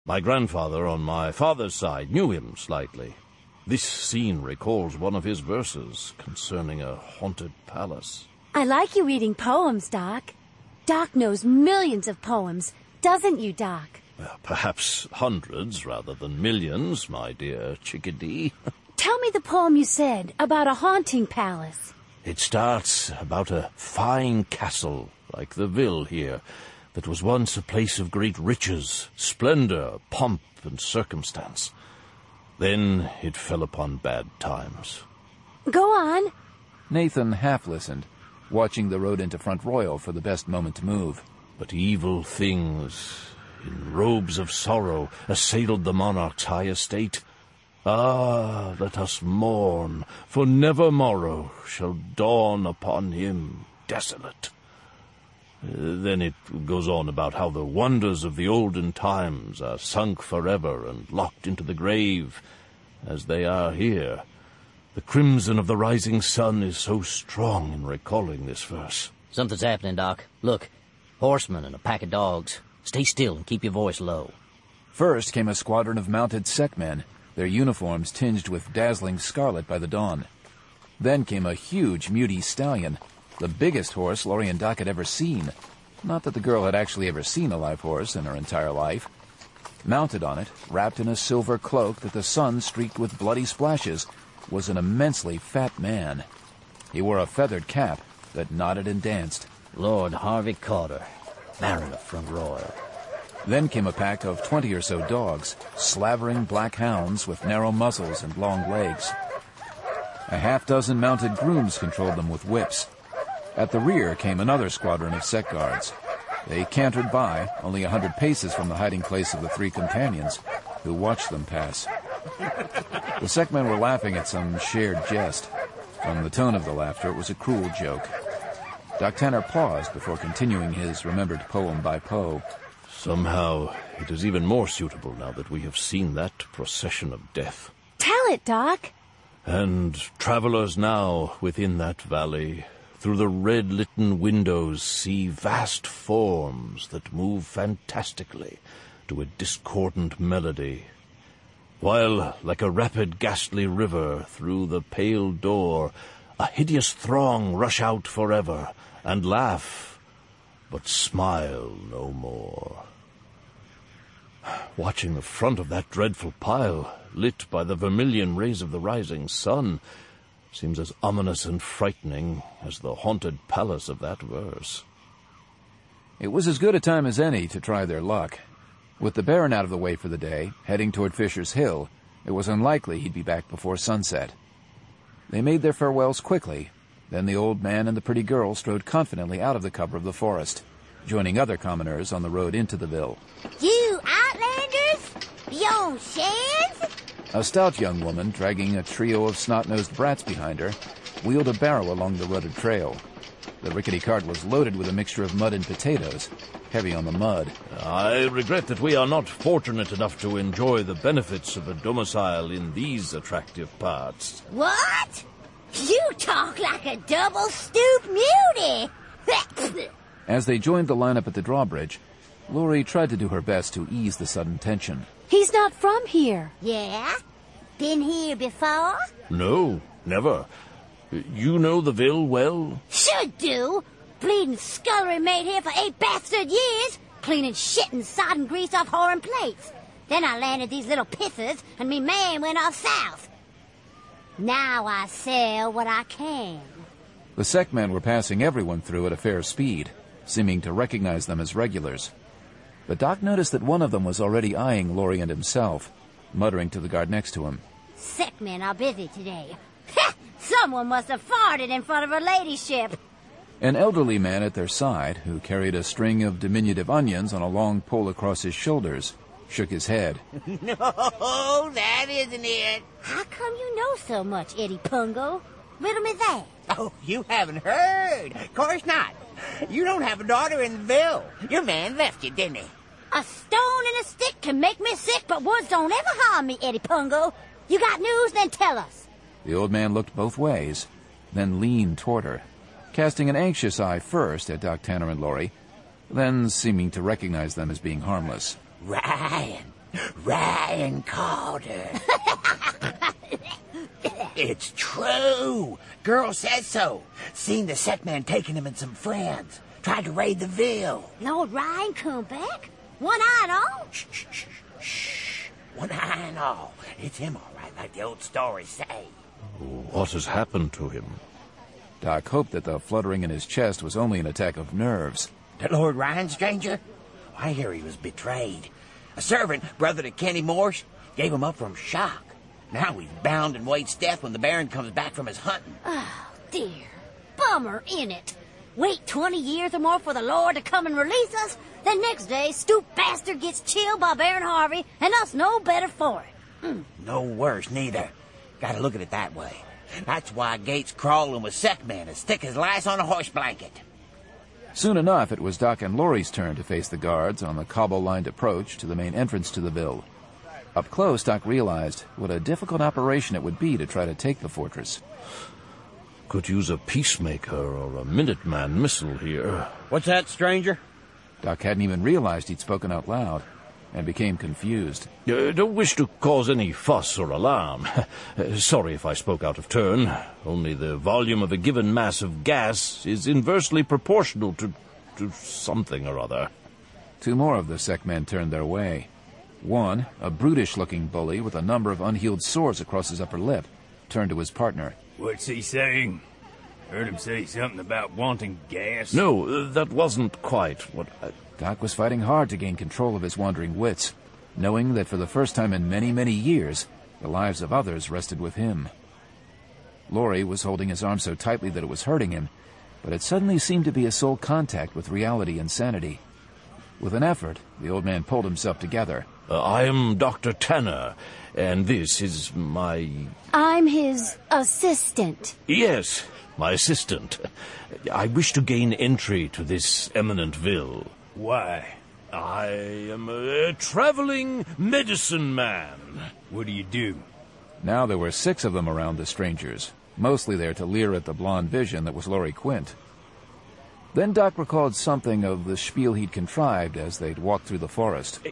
My grandfather on my father's side knew him slightly. This scene recalls one of his verses concerning a haunted palace. I like you reading poems, Doc. Doc knows millions of poems, doesn't you, Doc? Well, perhaps hundreds rather than millions, my dear chickadee. Tell me the poem you said about a haunting palace. It starts about a fine castle, like the Ville here, that was once a place of great riches, splendor, pomp, and circumstance. Then it fell upon bad times. Go on. Nathan half listened, watching the road into Front Royal for the best moment to move. But evil things, in robes of sorrow, assailed the monarch's high estate. Ah, let us mourn, for never morrow shall dawn upon him desolate. Then it goes on about how the wonders of the olden times are sunk forever and locked into the grave, as they are here. The crimson of the rising sun is so strong in recalling this verse. Something's happening, Doc. Look, horsemen and a pack of dogs. Stay still and keep your voice low. First came a squadron of mounted Sekmen, their uniforms tinged with dazzling scarlet by the dawn. Then came a huge Muti stallion, the biggest horse Laurie and Doc had ever seen. Not that the girl had actually ever seen a live horse in her entire life. Mounted on it, wrapped in a silver cloak that the sun streaked with bloody splashes, was an immensely fat man. He wore a feathered cap that nodded and danced. Lord Harvey Carter, Baron of Front Royal. Then came a pack of 20 or so dogs, slavering black hounds with narrow muzzles and long legs. A half-dozen mounted grooms controlled them with whips. At the rear came another squadron of Sek guards. They cantered by, only 100 paces from the hiding place of the three companions, who watched them pass. The Sekmen were laughing at some shared jest. From the tone of the laughter, it was a cruel joke. Doc Tanner paused before continuing his remembered poem by Poe. Somehow, it is even more suitable now that we have seen that procession of death. Tell it, Doc. And travelers now within that valley, through the red-litten windows, see vast forms that move fantastically to a discordant melody, while, like a rapid ghastly river, through the pale door, a hideous throng rush out forever, and laugh, but smile no more. Watching the front of that dreadful pile, lit by the vermilion rays of the rising sun, seems as ominous and frightening as the haunted palace of that verse. It was as good a time as any to try their luck. With the Baron out of the way for the day, heading toward Fisher's Hill, it was unlikely he'd be back before sunset. They made their farewells quickly. Then the old man and the pretty girl strode confidently out of the cover of the forest, joining other commoners on the road into the Ville. You outlanders? Beyond Shands? A stout young woman, dragging a trio of snot-nosed brats behind her, wheeled a barrow along the rutted trail. The rickety cart was loaded with a mixture of mud and potatoes, heavy on the mud. I regret that we are not fortunate enough to enjoy the benefits of a domicile in these attractive parts. What? You talk like a double-stoop mutie! As they joined the lineup at the drawbridge, Laurie tried to do her best to ease the sudden tension. He's not from here. Yeah? Been here before? No, never. You know the Ville well? Should do. Bleeding scullery maid here for 8 bastard years, cleaning shit and sodden grease off whoring plates. Then I landed these little pissers, and me man went off south. Now I sell what I can. The Sekmen were passing everyone through at a fair speed, seeming to recognize them as regulars. But Doc noticed that one of them was already eyeing Laurie and himself, muttering to the guard next to him. Sekmen are busy today. Someone must have farted in front of her ladyship. An elderly man at their side, who carried a string of diminutive onions on a long pole across his shoulders, shook his head. No, that isn't it. How come you know so much, Eddie Pungo? Riddle me that. Oh, you haven't heard. Of course not. You don't have a daughter in the Ville. Your man left you, didn't he? A stone and a stick can make me sick, but words don't ever harm me, Eddie Pungo. You got news? Then tell us. The old man looked both ways, then leaned toward her, casting an anxious eye first at Doc Tanner and Laurie, then seeming to recognize them as being harmless. Ryan. Ryan Calder. It's true. Girl says so. Seen the sick man taking him and some friends. Tried to raid the Ville. Lord Ryan come back? One-eyed all? Shh, shh, shh, shh. One eye and all. It's him all right, like the old stories say. What has happened to him? Doc hoped that the fluttering in his chest was only an attack of nerves. The Lord Ryan, stranger? I hear he was betrayed. A servant, brother to Kenny Morse, gave him up from shock. Now he's bound and waits death when the Baron comes back from his hunting. Oh, dear. Bummer, innit? Wait 20 years or more for the Lord to come and release us, then next day, stoop bastard gets chilled by Baron Harvey, and us no better for it. No worse, neither. Gotta look at it that way. That's why Gates crawling with sick men as thick as lice on a horse blanket. Soon enough, it was Doc and Laurie's turn to face the guards on the cobble-lined approach to the main entrance to the Ville. Up close, Doc realized what a difficult operation it would be to try to take the fortress. Could use a peacemaker or a Minuteman missile here. What's that, stranger? Doc hadn't even realized he'd spoken out loud, and became confused. Don't wish to cause any fuss or alarm. Sorry if I spoke out of turn. Only the volume of a given mass of gas is inversely proportional to something or other. Two more of the Sec men turned their way. One, a brutish-looking bully with a number of unhealed sores across his upper lip, turned to his partner. What's he saying? Heard him say something about wanting gas? No, that wasn't quite what Doc was fighting hard to gain control of his wandering wits, knowing that for the first time in many, many years, the lives of others rested with him. Laurie was holding his arm so tightly that it was hurting him, but it suddenly seemed to be a sole contact with reality and sanity. With an effort, the old man pulled himself together. I am Dr. Tanner, and this is my... I'm his assistant. Yes, my assistant. I wish to gain entry to this eminent Ville. Why? I am a traveling medicine man. What do you do? Now there were 6 of them around the strangers, mostly there to leer at the blonde vision that was Laurie Quint. Then Doc recalled something of the spiel he'd contrived as they'd walked through the forest.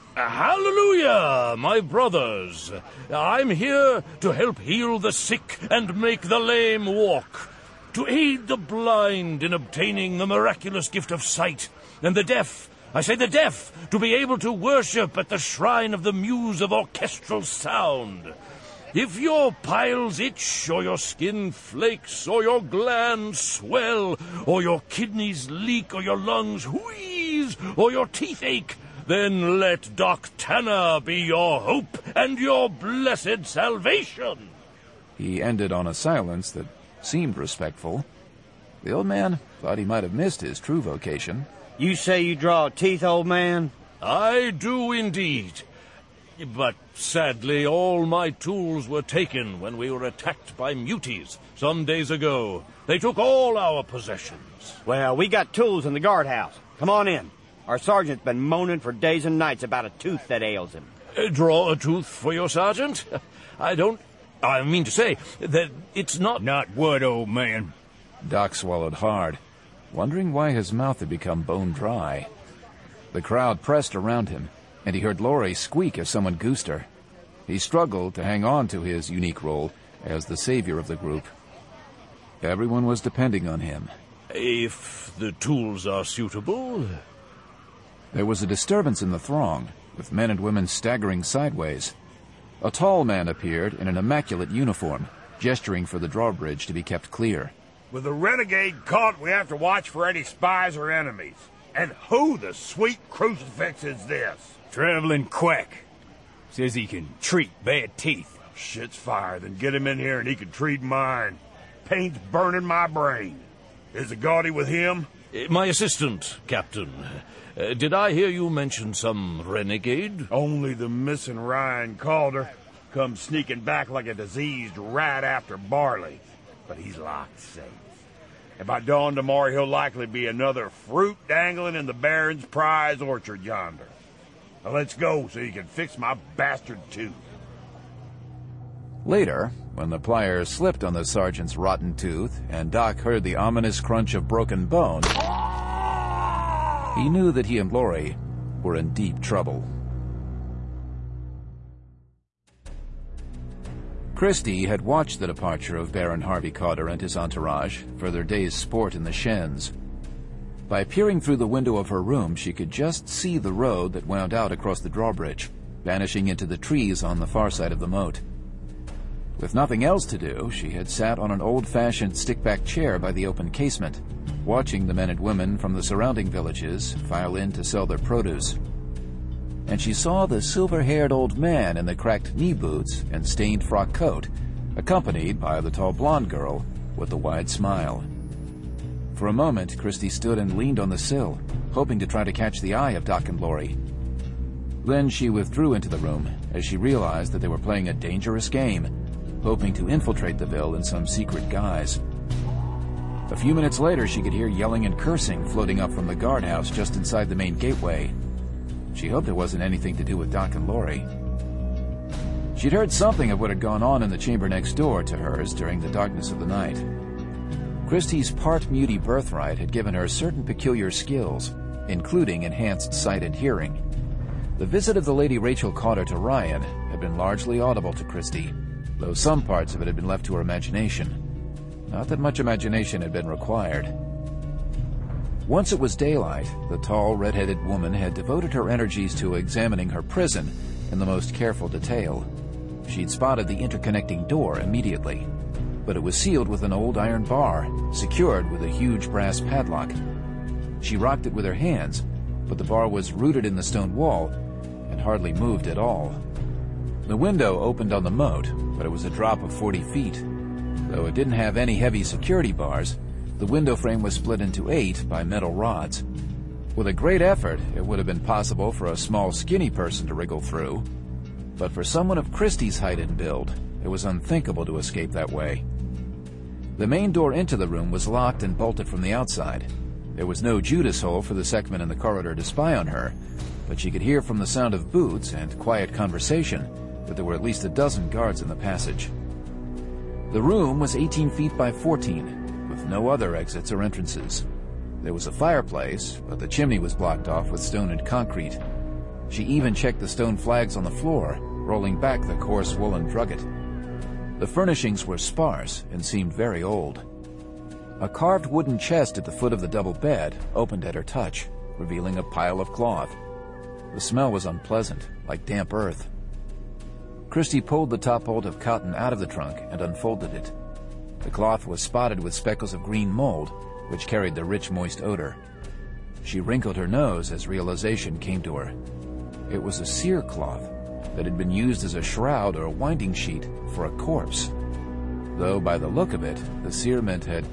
Hallelujah, my brothers! I'm here to help heal the sick and make the lame walk, to aid the blind in obtaining the miraculous gift of sight, and the deaf, I say the deaf, to be able to worship at the shrine of the muse of orchestral sound. If your piles itch, or your skin flakes, or your glands swell, or your kidneys leak, or your lungs wheeze, or your teeth ache, then let Doc Tanner be your hope and your blessed salvation. He ended on a silence that seemed respectful. The old man thought he might have missed his true vocation. You say you draw teeth, old man? I do indeed. But sadly, all my tools were taken when we were attacked by muties some days ago. They took all our possessions. Well, we got tools in the guardhouse. Come on in. Our sergeant's been moaning for days and nights about a tooth that ails him. Draw a tooth for your sergeant? I mean to say that it's not... Not what, old man? Doc swallowed hard, wondering why his mouth had become bone dry. The crowd pressed around him, and he heard Laurie squeak as someone goosed her. He struggled to hang on to his unique role as the savior of the group. Everyone was depending on him. If the tools are suitable... There was a disturbance in the throng, with men and women staggering sideways. A tall man appeared in an immaculate uniform, gesturing for the drawbridge to be kept clear. With a renegade caught, we have to watch for any spies or enemies. And who the sweet crucifix is this? Traveling quack. Says he can treat bad teeth. Shit's fire, then get him in here and he can treat mine. Pain's burning my brain. Is the Gaudy with him? My assistant, Captain. Did I hear you mention some renegade? Only the missing Ryan Calder comes sneaking back like a diseased rat after barley. But he's locked safe. And by dawn tomorrow, he'll likely be another fruit dangling in the Baron's prize orchard yonder. Now let's go so you can fix my bastard tooth. Later, when the pliers slipped on the sergeant's rotten tooth and Doc heard the ominous crunch of broken bone, he knew that he and Laurie were in deep trouble. Christie had watched the departure of Baron Harvey Cotter and his entourage for their day's sport in the shens. By peering through the window of her room, she could just see the road that wound out across the drawbridge, vanishing into the trees on the far side of the moat. With nothing else to do, she had sat on an old-fashioned stick-back chair by the open casement, watching the men and women from the surrounding villages file in to sell their produce. And she saw the silver-haired old man in the cracked knee boots and stained frock coat, accompanied by the tall blonde girl with the wide smile. For a moment, Christie stood and leaned on the sill, hoping to try to catch the eye of Doc and Laurie. Then she withdrew into the room as she realized that they were playing a dangerous game, hoping to infiltrate the Ville in some secret guise. A few minutes later, she could hear yelling and cursing floating up from the guardhouse just inside the main gateway. She hoped it wasn't anything to do with Doc and Laurie. She'd heard something of what had gone on in the chamber next door to hers during the darkness of the night. Christie's part-muty birthright had given her certain peculiar skills, including enhanced sight and hearing. The visit of the Lady Rachel Cotter to Ryan had been largely audible to Christie, though some parts of it had been left to her imagination. Not that much imagination had been required. Once it was daylight, the tall, red-headed woman had devoted her energies to examining her prison in the most careful detail. She'd spotted the interconnecting door immediately, but it was sealed with an old iron bar, secured with a huge brass padlock. She rocked it with her hands, but the bar was rooted in the stone wall and hardly moved at all. The window opened on the moat, but it was a drop of 40 feet. Though it didn't have any heavy security bars, the window frame was split into 8 by metal rods. With a great effort, it would have been possible for a small, skinny person to wriggle through, but for someone of Christie's height and build, it was unthinkable to escape that way. The main door into the room was locked and bolted from the outside. There was no Judas hole for the Sekhman in the corridor to spy on her, but she could hear from the sound of boots and quiet conversation that there were at least a dozen guards in the passage. The room was 18 feet by 14, with no other exits or entrances. There was a fireplace, but the chimney was blocked off with stone and concrete. She even checked the stone flags on the floor, rolling back the coarse woolen drugget. The furnishings were sparse and seemed very old. A carved wooden chest at the foot of the double bed opened at her touch, revealing a pile of cloth. The smell was unpleasant, like damp earth. Christie pulled the top bolt of cotton out of the trunk and unfolded it. The cloth was spotted with speckles of green mold, which carried the rich, moist odor. She wrinkled her nose as realization came to her. It was a cere cloth that had been used as a shroud or a winding sheet for a corpse. Though by the look of it, the cerement had